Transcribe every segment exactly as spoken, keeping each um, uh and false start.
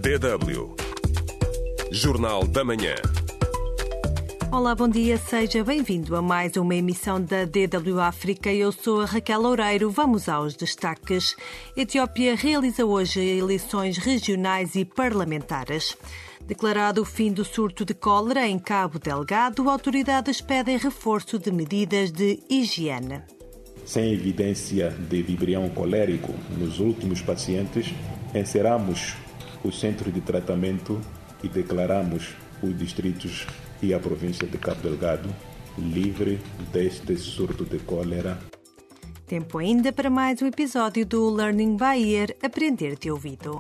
D W Jornal da Manhã. Olá, bom dia, seja bem-vindo a mais uma emissão da D W África. Eu sou a Raquel Loureiro. Vamos aos destaques. A Etiópia realiza hoje eleições regionais e parlamentares. Declarado o fim do surto de cólera em Cabo Delgado, autoridades pedem reforço de medidas de higiene. Sem evidência de vibrião colérico nos últimos pacientes, encerramos o centro de tratamento e declaramos os distritos e a província de Cabo Delgado livre deste surto de cólera. Tempo ainda para mais um episódio do Learning by Ear, Aprender de Ouvido.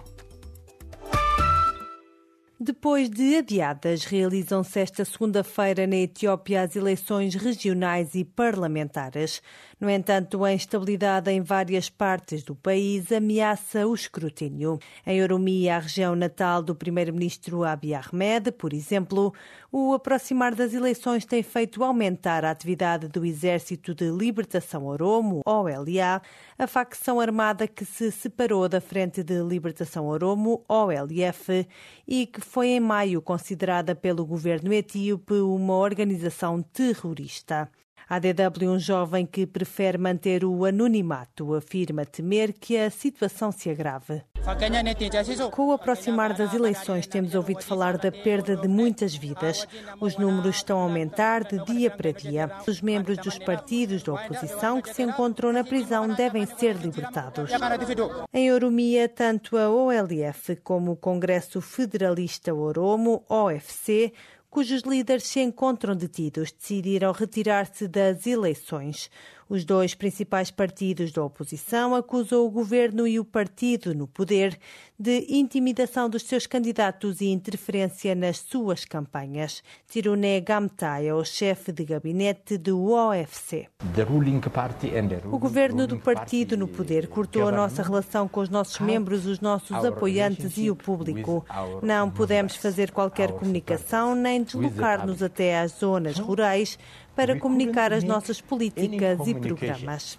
Depois de adiadas, realizam-se esta segunda-feira na Etiópia as eleições regionais e parlamentares. No entanto, a instabilidade em várias partes do país ameaça o escrutínio. Em Oromia, a região natal do primeiro-ministro Abiy Ahmed, por exemplo, o aproximar das eleições tem feito aumentar a atividade do Exército de Libertação Oromo, O L A, a facção armada que se separou da Frente de Libertação Oromo, O L F, e que foi em maio considerada pelo governo etíope uma organização terrorista. A D W, um jovem que prefere manter o anonimato, afirma temer que a situação se agrave. Com o aproximar das eleições, temos ouvido falar da perda de muitas vidas. Os números estão a aumentar de dia para dia. Os membros dos partidos da oposição que se encontram na prisão devem ser libertados. Em Oromia, tanto a O L F como o Congresso Federalista Oromo, O F C, cujos líderes se encontram detidos, decidiram retirar-se das eleições. Os dois principais partidos da oposição acusam o governo e o partido no poder de intimidação dos seus candidatos e interferência nas suas campanhas. Tirone Gamta é o chefe de gabinete do O F C. O governo do partido no poder cortou a nossa relação com os nossos membros, os nossos apoiantes e o público. Não podemos fazer qualquer comunicação nem deslocar-nos até às zonas rurais para comunicar as nossas políticas e programas.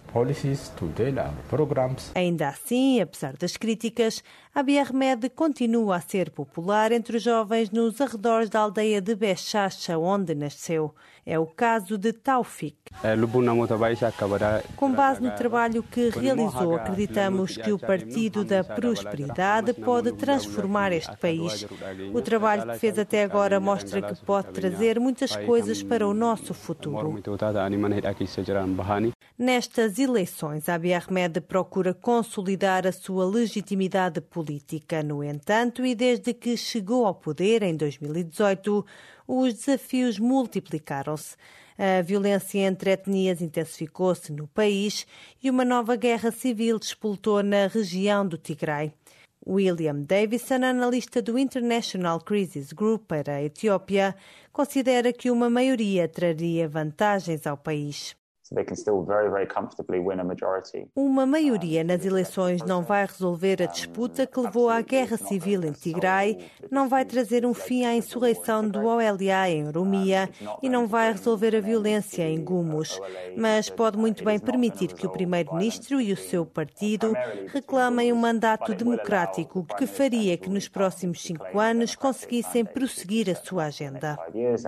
Ainda assim, apesar das críticas, Abiy Ahmed continua a ser popular entre os jovens nos arredores da aldeia de Bechacha, onde nasceu. É o caso de Taufik. Com base no trabalho que realizou, acreditamos que o Partido da Prosperidade pode transformar este país. O trabalho que fez até agora mostra que pode trazer muitas coisas para o nosso futuro. Nestas eleições, Abiy Ahmed procura consolidar a sua legitimidade política. No entanto, e desde que chegou ao poder em dois mil e dezoito, os desafios multiplicaram-se. A violência entre etnias intensificou-se no país e uma nova guerra civil despoltou na região do Tigray. William Davison, analista do International Crisis Group para a Etiópia, considera que uma maioria traria vantagens ao país. Uma maioria nas eleições não vai resolver a disputa que levou à guerra civil em Tigray, não vai trazer um fim à insurreição do O L A em Oromia e não vai resolver a violência em Gumuz, mas pode muito bem permitir que o primeiro-ministro e o seu partido reclamem um mandato democrático que faria que nos próximos cinco anos conseguissem prosseguir a sua agenda.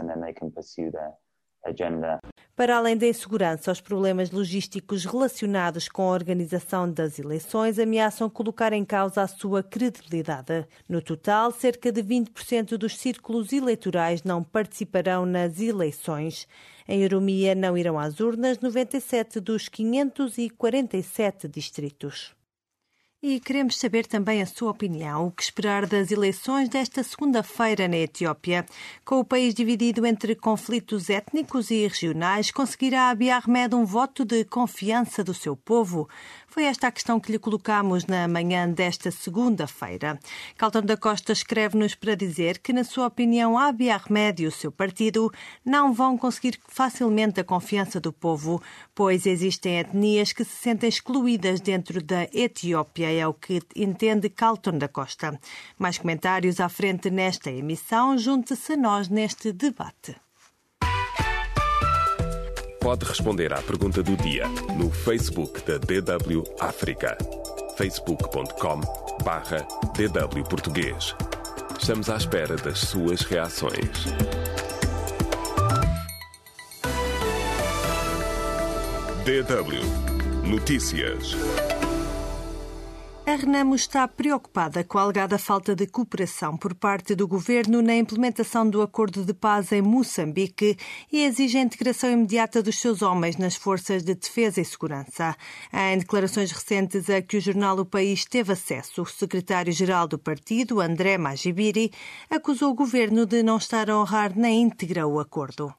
Para além da insegurança, os problemas logísticos relacionados com a organização das eleições ameaçam colocar em causa a sua credibilidade. No total, cerca de vinte por cento dos círculos eleitorais não participarão nas eleições. Em Oromia não irão às urnas noventa e sete dos quinhentos e quarenta e sete distritos. E queremos saber também a sua opinião. O que esperar das eleições desta segunda-feira na Etiópia? Com o país dividido entre conflitos étnicos e regionais, conseguirá Abiy Ahmed um voto de confiança do seu povo? Foi esta a questão que lhe colocamos na manhã desta segunda-feira. Calton da Costa escreve-nos para dizer que, na sua opinião, Abiy Ahmed e o seu partido não vão conseguir facilmente a confiança do povo, pois existem etnias que se sentem excluídas dentro da Etiópia. É o que entende Calton da Costa. Mais comentários à frente nesta emissão. Junte-se a nós neste debate. Pode responder à pergunta do dia no Facebook da D W África. facebook ponto com barra D W Português. Estamos à espera das suas reações. D W Notícias. A Renamo está preocupada com a alegada falta de cooperação por parte do governo na implementação do acordo de paz em Moçambique e exige a integração imediata dos seus homens nas forças de defesa e segurança. Em declarações recentes a que o jornal O País teve acesso, o secretário-geral do partido, André Magibiri, acusou o governo de não estar a honrar na íntegra o acordo.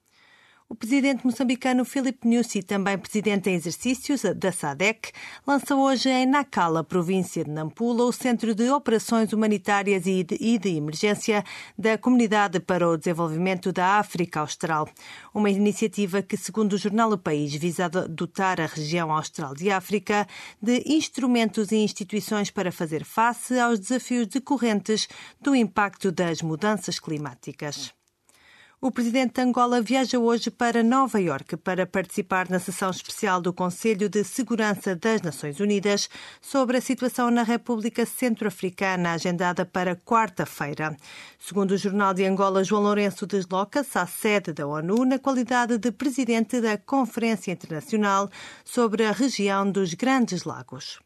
O presidente moçambicano Filipe Nyusi, também presidente em exercícios da SADC, lançou hoje em Nacala, província de Nampula, o Centro de Operações Humanitárias e de, e de Emergência da Comunidade para o Desenvolvimento da África Austral. Uma iniciativa que, segundo o jornal O País, visa dotar a região austral de África de instrumentos e instituições para fazer face aos desafios decorrentes do impacto das mudanças climáticas. O presidente de Angola viaja hoje para Nova Iorque para participar na sessão especial do Conselho de Segurança das Nações Unidas sobre a situação na República Centro-Africana, agendada para quarta-feira. Segundo o jornal de Angola, João Lourenço desloca-se à sede da ONU na qualidade de presidente da Conferência Internacional sobre a região dos Grandes Lagos.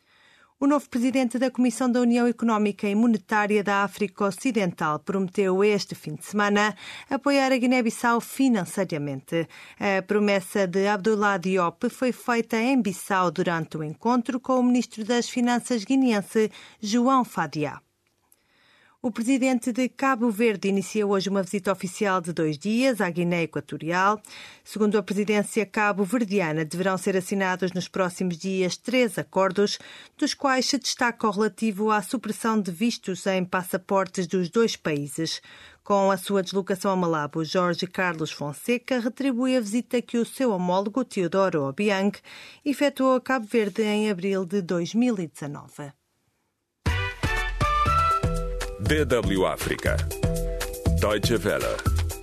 O novo presidente da Comissão da União Económica e Monetária da África Ocidental prometeu este fim de semana apoiar a Guiné-Bissau financeiramente. A promessa de Abdoulaye Diop foi feita em Bissau durante o encontro com o ministro das Finanças guineense, João Fadiá. O presidente de Cabo Verde inicia hoje uma visita oficial de dois dias à Guiné Equatorial. Segundo a presidência cabo-verdiana, deverão ser assinados nos próximos dias três acordos, dos quais se destaca o relativo à supressão de vistos em passaportes dos dois países. Com a sua deslocação a Malabo, Jorge Carlos Fonseca retribui a visita que o seu homólogo, Teodoro Obiang, efetuou a Cabo Verde em abril de dois mil e dezanove. D W África. Deutsche Welle.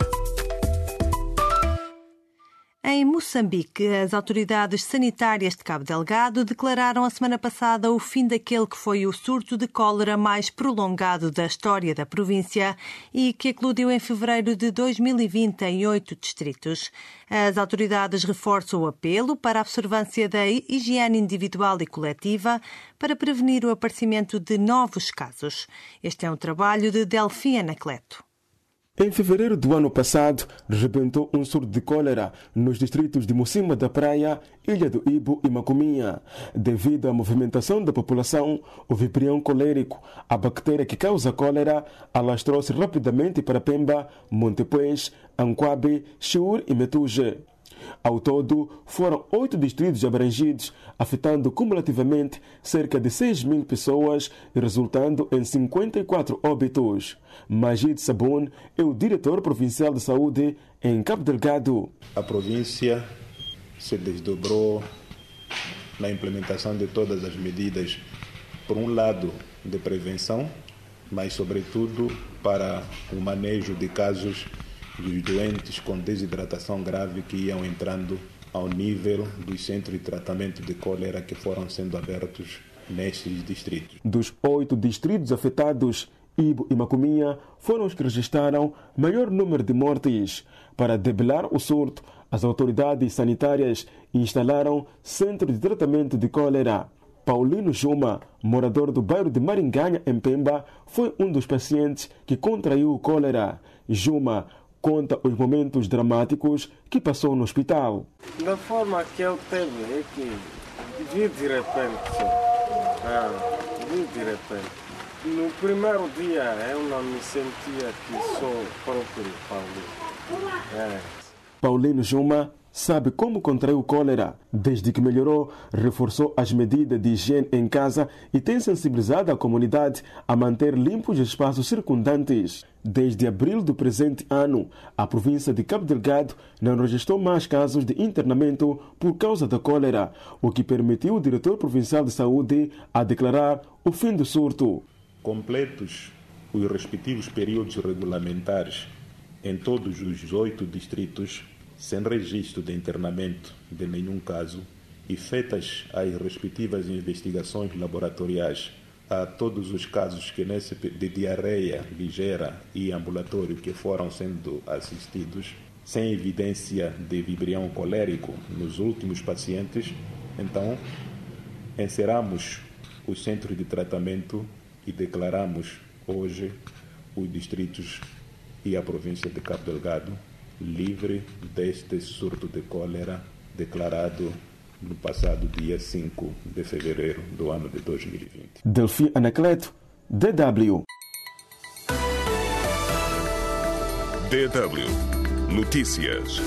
Em Moçambique, as autoridades sanitárias de Cabo Delgado declararam a semana passada o fim daquele que foi o surto de cólera mais prolongado da história da província e que eclodiu em fevereiro de dois mil e vinte em oito distritos. As autoridades reforçam o apelo para a observância da higiene individual e coletiva para prevenir o aparecimento de novos casos. Este é um trabalho de Delfim Anacleto. Em fevereiro do ano passado, rebentou um surto de cólera nos distritos de Mocima da Praia, Ilha do Ibo e Macuminha. Devido à movimentação da população, o vibrião colérico, a bactéria que causa cólera, alastrou-se rapidamente para Pemba, Montepuez, Anquabe, Chiur e Metuje. Ao todo, foram oito distritos abrangidos, afetando cumulativamente cerca de seis mil pessoas e resultando em cinquenta e quatro óbitos. Majid Sabun é o diretor provincial de saúde em Cabo Delgado. A província se desdobrou na implementação de todas as medidas, por um lado de prevenção, mas sobretudo para o manejo de casos dos doentes com desidratação grave que iam entrando ao nível dos centros de tratamento de cólera que foram sendo abertos nestes distritos. Dos oito distritos afetados, Ibo e Macuminha foram os que registraram maior número de mortes. Para debelar o surto, as autoridades sanitárias instalaram centros de tratamento de cólera. Paulino Juma, morador do bairro de Maringanha, em Pemba, foi um dos pacientes que contraiu o cólera. Juma conta os momentos dramáticos que passou no hospital. Da forma que eu teve é que vi de repente, ah, vi de repente. No primeiro dia eu não me sentia que sou próprio Paulino. É. Paulino Juma sabe como contraiu cólera. Desde que melhorou, reforçou as medidas de higiene em casa e tem sensibilizado a comunidade a manter limpos os espaços circundantes. Desde abril do presente ano, a província de Cabo Delgado não registrou mais casos de internamento por causa da cólera, o que permitiu o diretor provincial de saúde a declarar o fim do surto. Completos os respectivos períodos regulamentares em todos os oito distritos, sem registro de internamento de nenhum caso e feitas as respectivas investigações laboratoriais a todos os casos que nesse, de diarreia ligeira e ambulatório que foram sendo assistidos, sem evidência de vibrião colérico nos últimos pacientes, então encerramos os centros de tratamento e declaramos hoje os distritos e a província de Cabo Delgado livre deste surto de cólera declarado no passado dia cinco de fevereiro do ano de dois mil e vinte. Delfim Anacleto, D W. D W Notícias.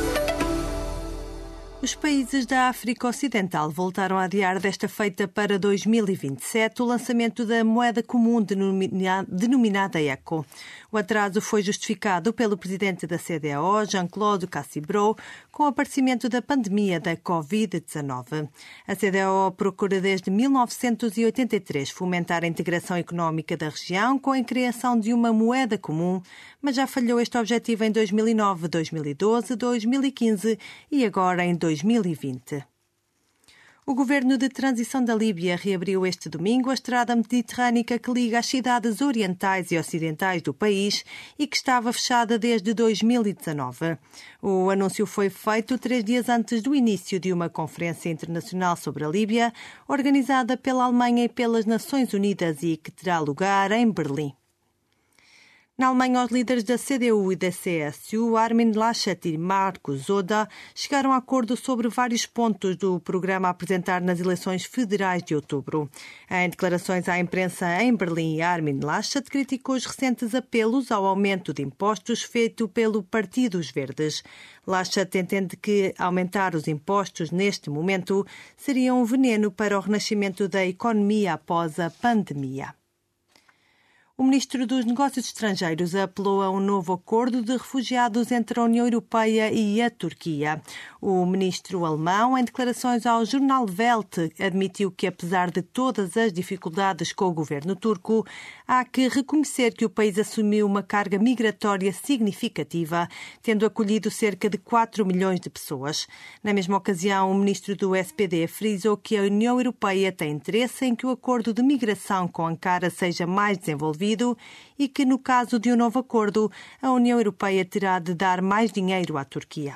Os países da África Ocidental voltaram a adiar desta feita para dois mil e vinte e sete o lançamento da moeda comum denominada ECO. O atraso foi justificado pelo presidente da C D A O, Jean-Claude Cassibrot, com o aparecimento da pandemia da covid dezanove. A C D A O procura desde mil novecentos e oitenta e três fomentar a integração económica da região com a criação de uma moeda comum, mas já falhou este objetivo em dois mil e nove, dois mil e doze, dois mil e quinze e agora em dois mil e vinte. O governo de transição da Líbia reabriu este domingo a estrada mediterrânica que liga as cidades orientais e ocidentais do país e que estava fechada desde dois mil e dezanove. O anúncio foi feito três dias antes do início de uma conferência internacional sobre a Líbia, organizada pela Alemanha e pelas Nações Unidas e que terá lugar em Berlim. Na Alemanha, os líderes da C D U e da C S U, Armin Laschet e Markus Söder, chegaram a acordo sobre vários pontos do programa a apresentar nas eleições federais de outubro. Em declarações à imprensa em Berlim, Armin Laschet criticou os recentes apelos ao aumento de impostos feito pelo Partido dos Verdes. Laschet entende que aumentar os impostos neste momento seria um veneno para o renascimento da economia após a pandemia. O ministro dos Negócios Estrangeiros apelou a um novo acordo de refugiados entre a União Europeia e a Turquia. O ministro alemão, em declarações ao jornal Welt, admitiu que, apesar de todas as dificuldades com o governo turco, há que reconhecer que o país assumiu uma carga migratória significativa, tendo acolhido cerca de quatro milhões de pessoas. Na mesma ocasião, o ministro do S P D frisou que a União Europeia tem interesse em que o acordo de migração com Ankara seja mais desenvolvido e que, no caso de um novo acordo, a União Europeia terá de dar mais dinheiro à Turquia.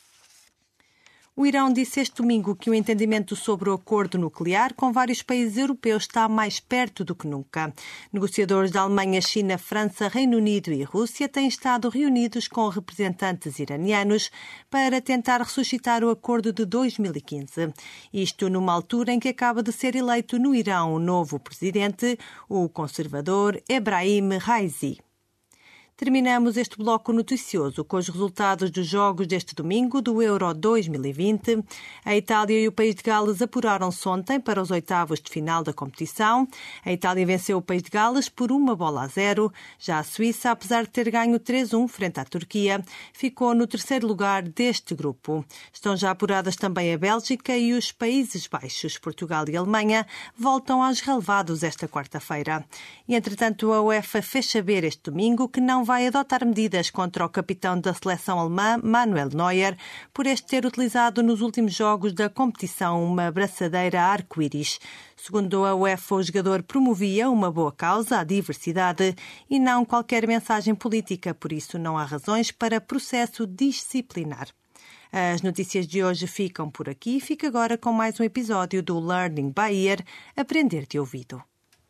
O Irão disse este domingo que o entendimento sobre o acordo nuclear com vários países europeus está mais perto do que nunca. Negociadores da Alemanha, China, França, Reino Unido e Rússia têm estado reunidos com representantes iranianos para tentar ressuscitar o acordo de dois mil e quinze. Isto numa altura em que acaba de ser eleito no Irão o novo presidente, o conservador Ebrahim Raisi. Terminamos este bloco noticioso com os resultados dos jogos deste domingo do Euro dois mil e vinte. A Itália e o País de Gales apuraram-se ontem para os oitavos de final da competição. A Itália venceu o País de Gales por uma bola a zero. Já a Suíça, apesar de ter ganho três a um frente à Turquia, ficou no terceiro lugar deste grupo. Estão já apuradas também a Bélgica e os Países Baixos. Portugal e Alemanha voltam aos relevados esta quarta-feira. E, entretanto, a UEFA fez saber este domingo que não vai adotar medidas contra o capitão da seleção alemã, Manuel Neuer, por este ter utilizado nos últimos jogos da competição uma braçadeira arco-íris. Segundo a UEFA, o jogador promovia uma boa causa, a diversidade, e não qualquer mensagem política, por isso não há razões para processo disciplinar. As notícias de hoje ficam por aqui. Fica agora com mais um episódio do Learning by Ear, Aprender de Ouvido.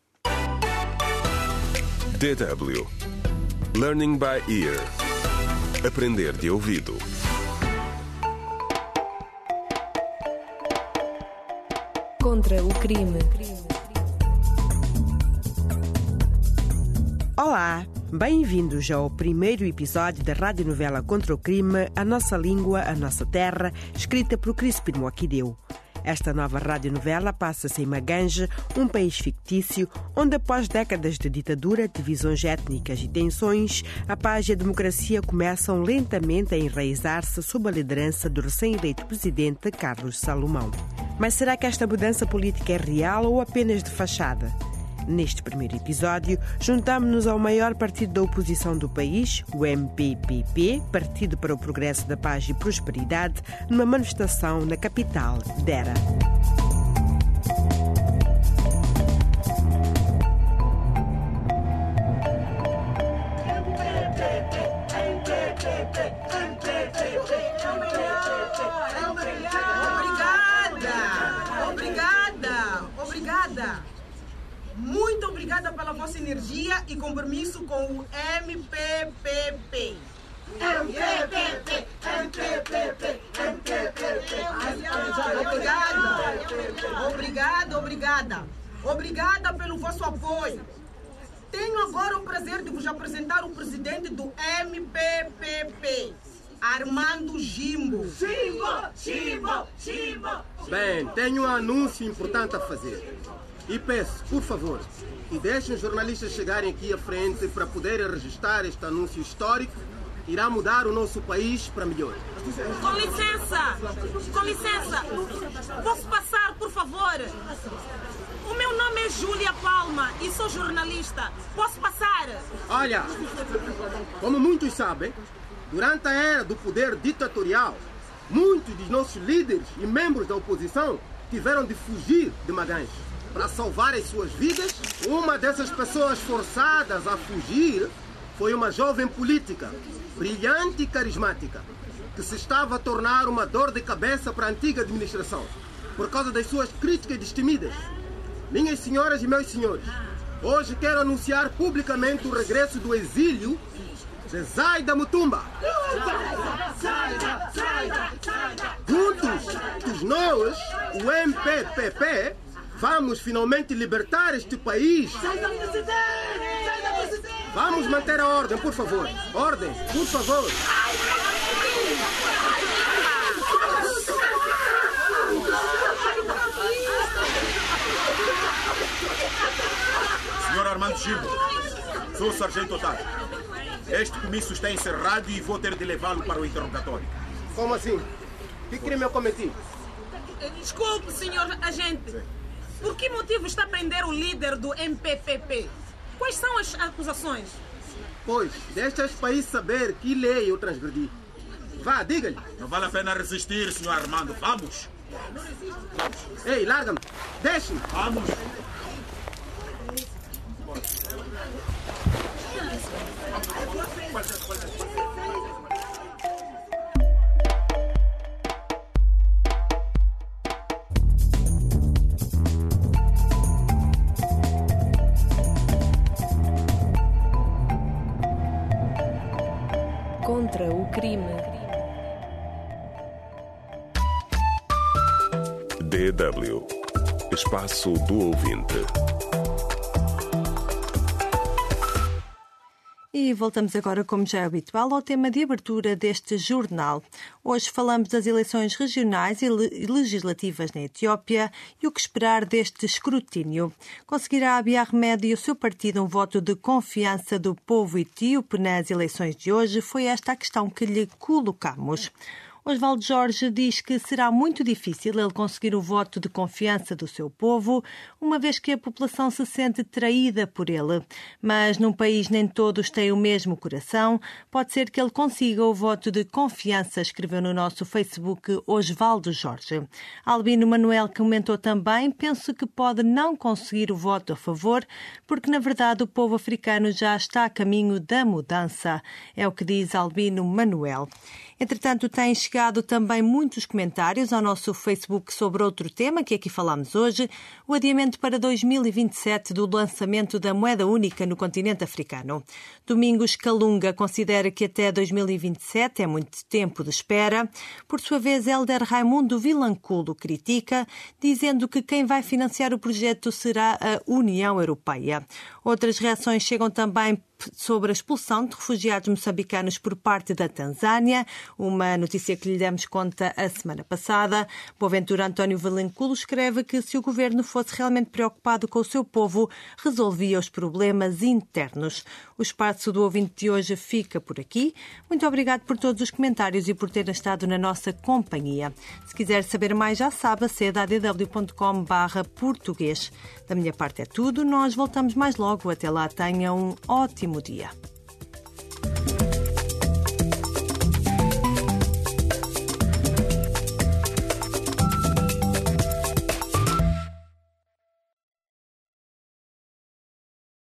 D W Learning by Ear. Aprender de ouvido. Contra o crime. Olá, bem-vindos ao primeiro episódio da radionovela Contra o Crime, A Nossa Língua, A Nossa Terra, escrita por Crispin Wakideu. Esta nova radionovela passa-se em Maganje, um país fictício, onde após décadas de ditadura, divisões étnicas e tensões, a paz e a democracia começam lentamente a enraizar-se sob a liderança do recém-eleito presidente Carlos Salomão. Mas será que esta mudança política é real ou apenas de fachada? Neste primeiro episódio, juntamos-nos ao maior partido da oposição do país, o M P P P, Partido para o Progresso da Paz e Prosperidade, numa manifestação na capital, Dera. Muito obrigada pela vossa energia e compromisso com o M P P P. M P P P, M P P P, M P P P. Obrigada. Obrigada, obrigada. Obrigada pelo vosso apoio. Tenho agora o prazer de vos apresentar o presidente do M P P P, Armando Jimbo. Jimbo, Jimbo, Jimbo. Bem, tenho um anúncio importante a fazer. E peço, por favor, que deixem os jornalistas chegarem aqui à frente para poderem registrar este anúncio histórico que irá mudar o nosso país para melhor. Com licença, com licença, posso passar, por favor? O meu nome é Júlia Palma e sou jornalista. Posso passar? Olha, como muitos sabem, durante a era do poder ditatorial, muitos dos nossos líderes e membros da oposição tiveram de fugir de Maganhães. Para salvar as suas vidas, uma dessas pessoas forçadas a fugir foi uma jovem política, brilhante e carismática, que se estava a tornar uma dor de cabeça para a antiga administração, por causa das suas críticas destemidas. Minhas senhoras e meus senhores, hoje quero anunciar publicamente o regresso do exílio de Zaida Mutumba. Juntos, nós, o M P P P, vamos finalmente libertar este país. Vamos manter a ordem, por favor. Ordem, por favor. senhor Armando Jimbo, sou o sargento Otávio. Este comício está encerrado e vou ter de levá-lo para o interrogatório. Como assim? Que crime eu cometi? Desculpe, senhor agente. Por que motivo está a prender o líder do M P P P? Quais são as acusações? Pois, deixa este país saber que lei eu transgredi. Vá, diga-lhe. Não vale a pena resistir, senhor Armando. Vamos. Ei, larga-me. Deixe-me. Vamos. Contra o crime. D W. Espaço do ouvinte. E voltamos agora, como já é habitual, ao tema de abertura deste jornal. Hoje falamos das eleições regionais e legislativas na Etiópia e o que esperar deste escrutínio. Conseguirá Abiy Ahmed e o seu partido um voto de confiança do povo etíope nas eleições de hoje? Foi esta a questão que lhe colocamos. Osvaldo Jorge diz que será muito difícil ele conseguir o voto de confiança do seu povo, uma vez que a população se sente traída por ele. Mas num país nem todos têm o mesmo coração, pode ser que ele consiga o voto de confiança, escreveu no nosso Facebook Osvaldo Jorge. Albino Manuel comentou também: penso que pode não conseguir o voto a favor, porque na verdade o povo africano já está a caminho da mudança. É o que diz Albino Manuel. Entretanto, têm chegado também muitos comentários ao nosso Facebook sobre outro tema que aqui falamos hoje, o adiamento para dois mil e vinte e sete do lançamento da moeda única no continente africano. Domingos Calunga considera que até dois mil e vinte e sete é muito tempo de espera. Por sua vez, Hélder Raimundo Vilanculo critica, dizendo que quem vai financiar o projeto será a União Europeia. Outras reações chegam também sobre a expulsão de refugiados moçambicanos por parte da Tanzânia, uma notícia que lhe demos conta a semana passada. Boaventura António Vilanculo escreve que se o governo fosse realmente preocupado com o seu povo, resolvia os problemas internos. O espaço do ouvinte de hoje fica por aqui. Muito obrigado por todos os comentários e por terem estado na nossa companhia. Se quiser saber mais, já sabe, acede a d w ponto com barra português. Da minha parte é tudo. Nós voltamos mais logo. Até lá, tenha um ótimo dia.